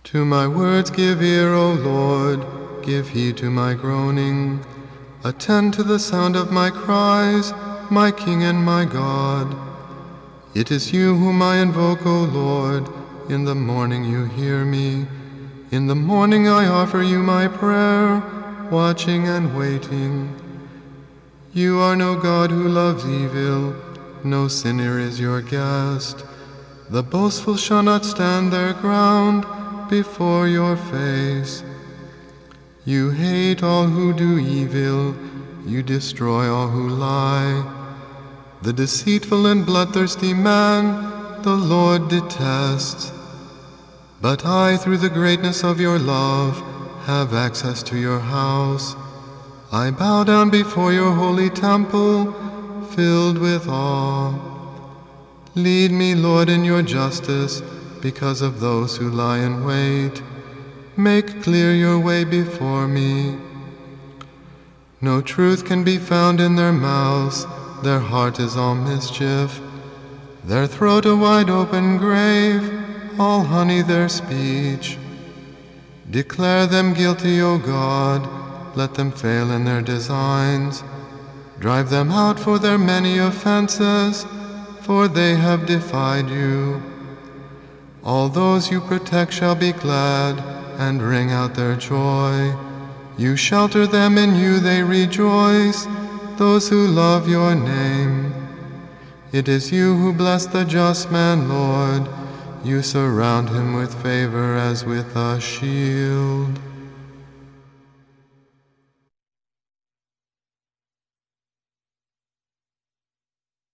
To my words give ear, O Lord, give heed to my groaning. Attend to the sound of my cries, my King and my God. It is you whom I invoke, O Lord. In the morning you hear me. In the morning I offer you my prayer, watching and waiting. You are no God who loves evil, no sinner is your guest. The boastful shall not stand their ground before your face. You hate all who do evil, you destroy all who lie. The deceitful and bloodthirsty man the Lord detests. But I, through the greatness of your love, have access to your house. I bow down before your holy temple, filled with awe. Lead me, Lord, in your justice, because of those who lie in wait. Make clear your way before me. No truth can be found in their mouths, their heart is all mischief. Their throat a wide open grave, all honey their speech. Declare them guilty, O God, let them fail in their designs. Drive them out for their many offenses, for they have defied you. All those you protect shall be glad and ring out their joy. You shelter them, in you they rejoice, those who love your name. It is you who bless the just man, Lord. You surround him with favor as with a shield.